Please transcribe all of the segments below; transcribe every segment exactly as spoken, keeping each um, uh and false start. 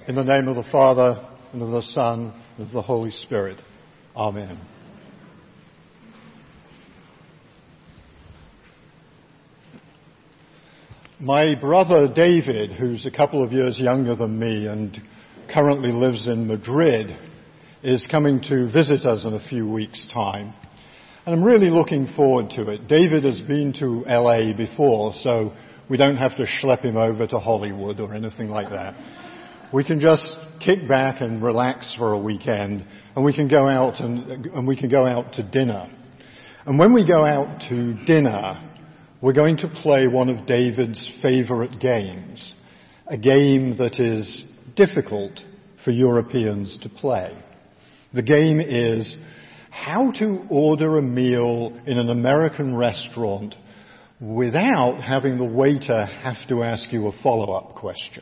In the name of the Father, and of the Son, and of the Holy Spirit. Amen. My brother David, who's a couple of years younger than me and currently lives in Madrid, is coming to visit us in a few weeks' time. And I'm really looking forward to it. David has been to L A before, so we don't have to schlep him over to Hollywood or anything like that. We can just kick back and relax for a weekend, and we can go out and, and we can go out to dinner. And when we go out to dinner, we're going to play one of David's favorite games, a game that is difficult for Europeans to play. The game is how to order a meal in an American restaurant without having the waiter have to ask you a follow-up question.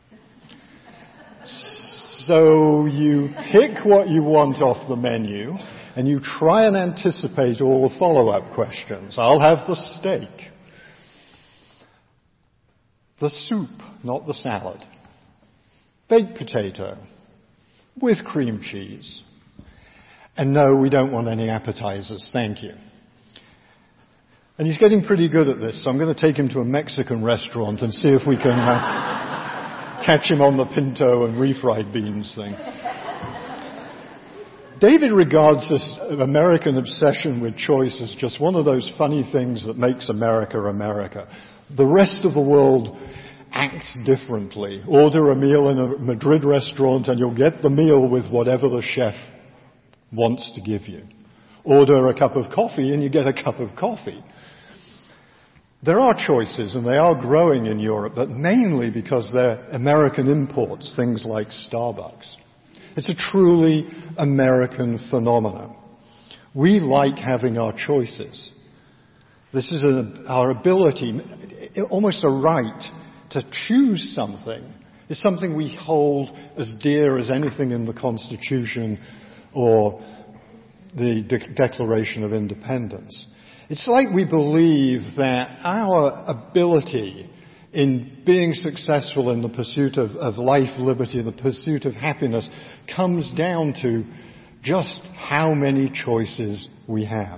So you pick what you want off the menu and you try and anticipate all the follow-up questions. I'll have the steak. The soup, not the salad. Baked potato with cream cheese. And no, we don't want any appetizers, thank you. And he's getting pretty good at this, so I'm going to take him to a Mexican restaurant and see if we can uh, catch him on the pinto and refried beans thing. David regards this American obsession with choice as just one of those funny things that makes America America. The rest of the world acts differently. Order a meal in a Madrid restaurant and you'll get the meal with whatever the chef wants to give you. Order a cup of coffee and you get a cup of coffee. There are choices and they are growing in Europe, but mainly because they're American imports, things like Starbucks. It's a truly American phenomenon. We like having our choices. This is a, our ability, almost a right to choose something. It's something we hold as dear as anything in the Constitution or the De- Declaration of Independence. It's like we believe that our ability in being successful in the pursuit of, of life, liberty, and the pursuit of happiness comes down to just how many choices we have.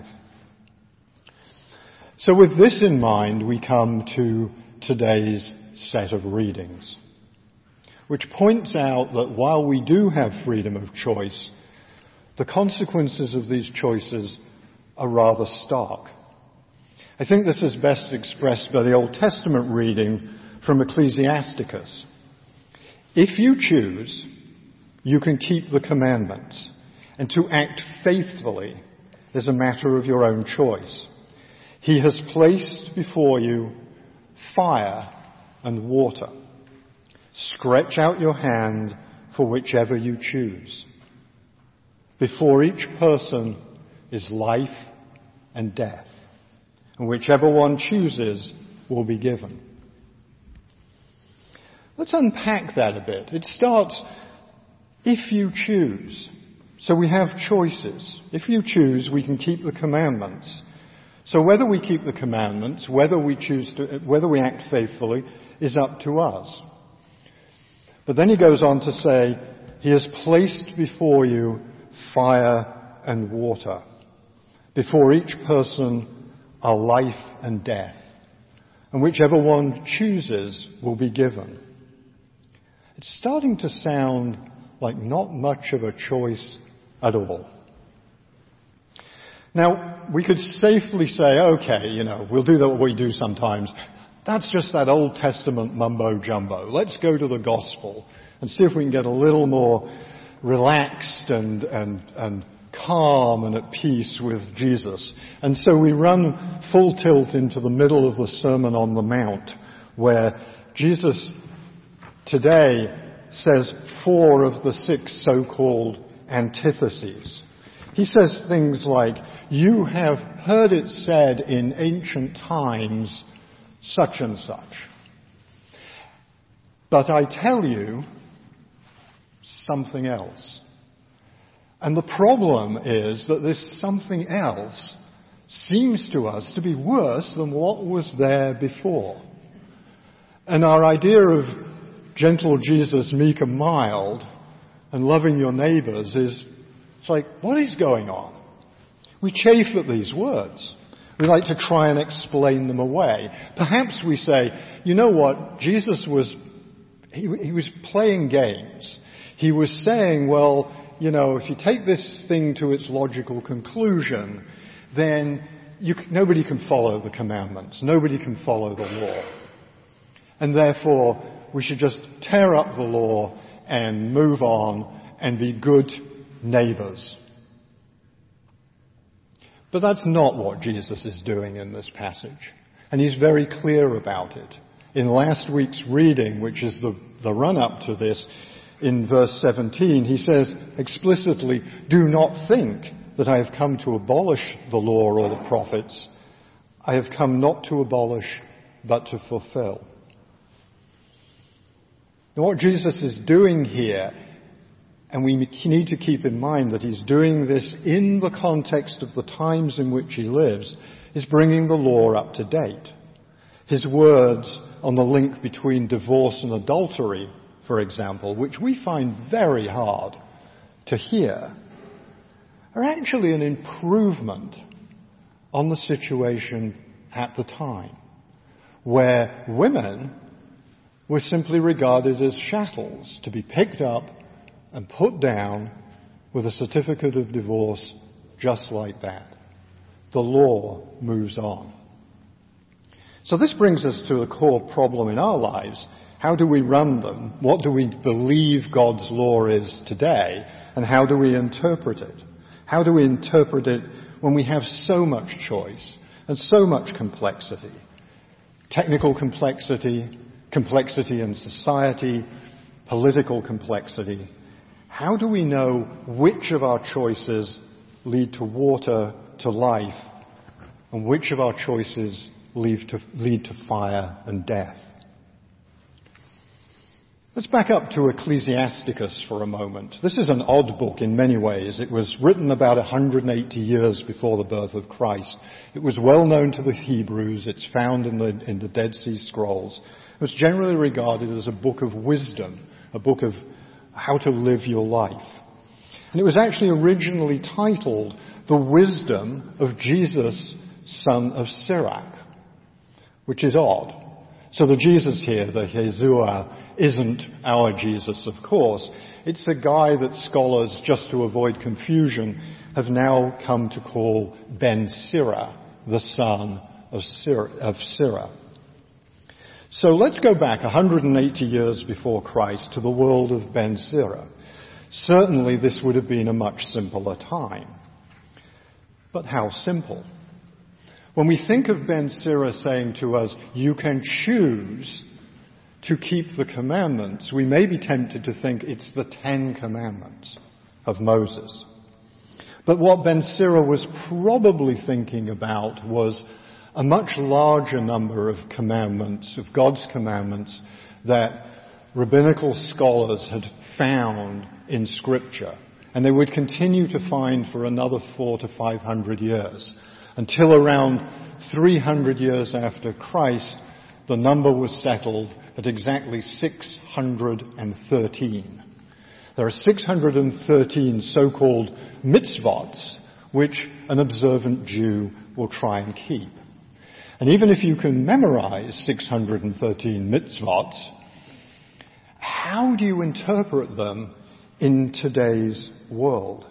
So with this in mind, we come to today's set of readings, which points out that while we do have freedom of choice, the consequences of these choices are rather stark. I think this is best expressed by the Old Testament reading from Ecclesiasticus. If you choose, you can keep the commandments, and to act faithfully is a matter of your own choice. He has placed before you fire and water. Stretch out your hand for whichever you choose. Before each person is life and death, and whichever one chooses will be given. Let's unpack that a bit. It starts, if you choose. So we have choices. If you choose, we can keep the commandments. So whether we keep the commandments, whether we choose to, whether we act faithfully, is up to us. But then he goes on to say, he has placed before you fire and water. Before each person are life and death, and whichever one chooses will be given. It's starting to sound like not much of a choice at all. Now, we could safely say, okay, you know, we'll do what we do sometimes. That's just that Old Testament mumbo-jumbo. Let's go to the gospel and see if we can get a little more relaxed and, and, and calm and at peace with Jesus. And so we run full tilt into the middle of the Sermon on the Mount, where Jesus today says four of the six so-called antitheses. He says things like, you have heard it said in ancient times such and such. But I tell you something else. And the problem is that this something else seems to us to be worse than what was there before. And our idea of gentle Jesus, meek and mild, and loving your neighbours is, it's like, what is going on? We chafe at these words. We like to try and explain them away. Perhaps we say, you know what, Jesus was, he, he was playing games. He was saying, well, you know, if you take this thing to its logical conclusion, then you, nobody can follow the commandments. Nobody can follow the law. And therefore, we should just tear up the law and move on and be good neighbours. But that's not what Jesus is doing in this passage. And he's very clear about it. In last week's reading, which is the, the run-up to this, in verse seventeen, he says explicitly, do not think that I have come to abolish the law or the prophets. I have come not to abolish, but to fulfill. Now, what Jesus is doing here, and we need to keep in mind that he's doing this in the context of the times in which he lives, is bringing the law up to date. His words on the link between divorce and adultery, for example, which we find very hard to hear, are actually an improvement on the situation at the time, where women were simply regarded as chattels to be picked up and put down with a certificate of divorce just like that. The law moves on. So this brings us to a core problem in our lives. How do we run them? What do we believe God's law is today? And how do we interpret it? How do we interpret it when we have so much choice and so much complexity? Technical complexity, complexity in society, political complexity. How do we know which of our choices lead to water, to life, and which of our choices lead to, lead to fire and death? Let's back up to Ecclesiasticus for a moment. This is an odd book in many ways. It was written about one hundred eighty years before the birth of Christ. It was well known to the Hebrews. It's found in the, in the Dead Sea Scrolls. It was generally regarded as a book of wisdom, a book of how to live your life. And it was actually originally titled The Wisdom of Jesus, Son of Sirach, which is odd. So the Jesus here, the Yeshua, isn't our Jesus, of course. It's a guy that scholars, just to avoid confusion, have now come to call Ben Sira, the son of Sirach. Of Sirach. So let's go back one hundred eighty years before Christ to the world of Ben Sira. Certainly this would have been a much simpler time. But how simple? When we think of Ben Sira saying to us, you can choose to keep the commandments, we may be tempted to think it's the Ten Commandments of Moses. But what Ben Sira was probably thinking about was a much larger number of commandments, of God's commandments, that rabbinical scholars had found in Scripture. And they would continue to find for another four to five hundred years. Until around three hundred years after Christ, the number was settled at exactly six hundred thirteen. There are six hundred thirteen so-called mitzvots, which an observant Jew will try and keep. And even if you can memorize six hundred thirteen mitzvots, how do you interpret them in today's world?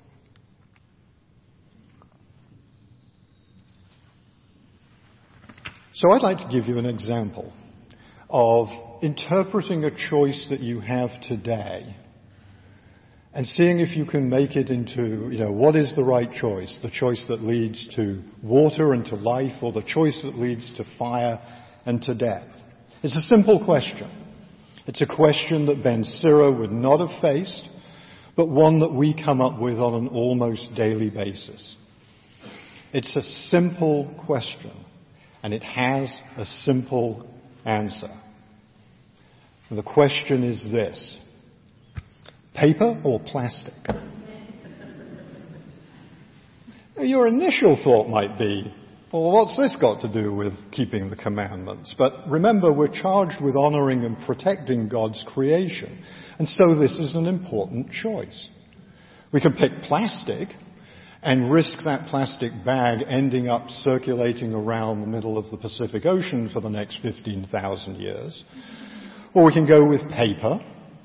So I'd like to give you an example of interpreting a choice that you have today and seeing if you can make it into, you know, what is the right choice? The choice that leads to water and to life, or the choice that leads to fire and to death? It's a simple question. It's a question that Ben Sira would not have faced, but one that we come up with on an almost daily basis. It's a simple question, and it has a simple answer. And the question is this: paper or plastic? Your initial thought might be, Well, what's this got to do with keeping the commandments? But remember, we're charged with honoring and protecting God's creation. And so this is an important choice. We can pick plastic and risk that plastic bag ending up circulating around the middle of the Pacific Ocean for the next fifteen thousand years. Or we can go with paper,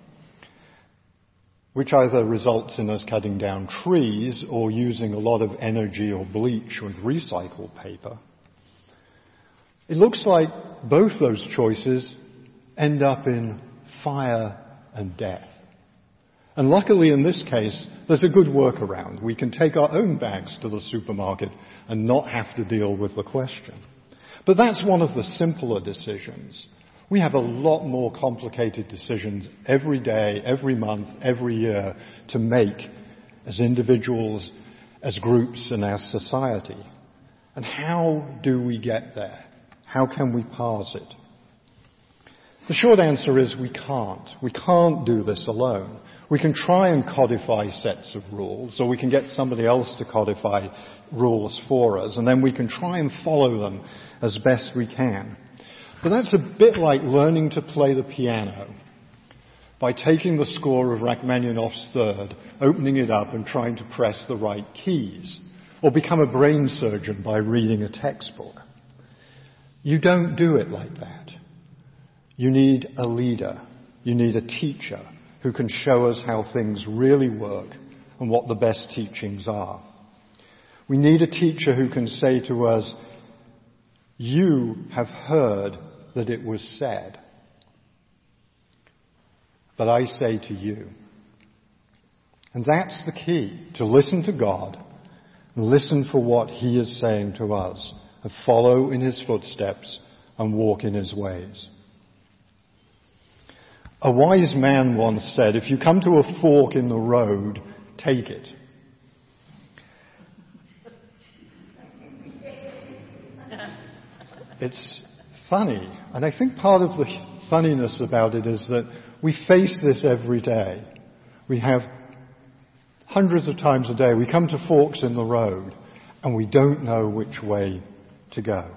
which either results in us cutting down trees or using a lot of energy or bleach with recycled paper. It looks like both those choices end up in fire and death. And luckily in this case, there's a good workaround. We can take our own bags to the supermarket and not have to deal with the question. But that's one of the simpler decisions. We have a lot more complicated decisions every day, every month, every year to make as individuals, as groups, and as society. And how do we get there? How can we parse it? The short answer is we can't. We can't do this alone. We can try and codify sets of rules, or we can get somebody else to codify rules for us, and then we can try and follow them as best we can. But that's a bit like learning to play the piano by taking the score of Rachmaninoff's Third, opening it up and trying to press the right keys, or become a brain surgeon by reading a textbook. You don't do it like that. You need a leader. You need a teacher who can show us how things really work and what the best teachings are. We need a teacher who can say to us, you have heard that it was said, but I say to you. And that's the key, to listen to God, and listen for what He is saying to us, and follow in His footsteps and walk in His ways. A wise man once said, if you come to a fork in the road, take it. It's funny, and I think part of the funniness about it is that we face this every day. We have hundreds of times a day, we come to forks in the road, and we don't know which way to go.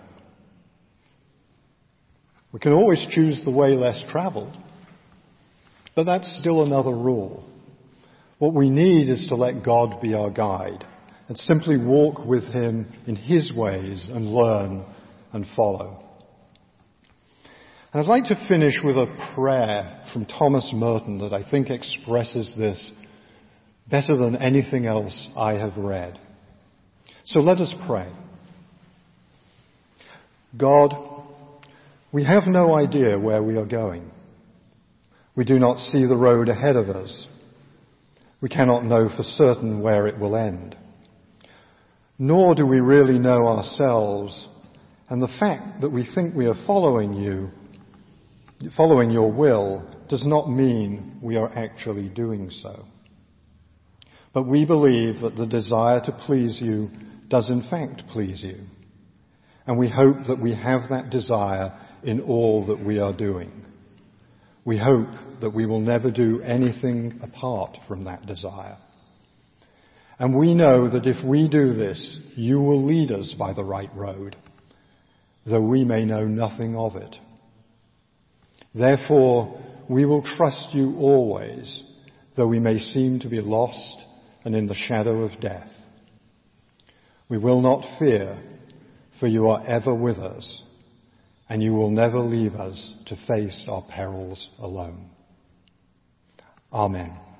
We can always choose the way less traveled, but that's still another rule. What we need is to let God be our guide and simply walk with Him in His ways and learn and follow. And I'd like to finish with a prayer from Thomas Merton that I think expresses this better than anything else I have read. So let us pray. God, we have no idea where we are going. We do not see the road ahead of us. We cannot know for certain where it will end. Nor do we really know ourselves, and the fact that we think we are following you, following your will, does not mean we are actually doing so. But we believe that the desire to please you does in fact please you. And we hope that we have that desire in all that we are doing. We hope that we will never do anything apart from that desire. And we know that if we do this, you will lead us by the right road, though we may know nothing of it. Therefore, we will trust you always, though we may seem to be lost and in the shadow of death. We will not fear, for you are ever with us, and you will never leave us to face our perils alone. Amen.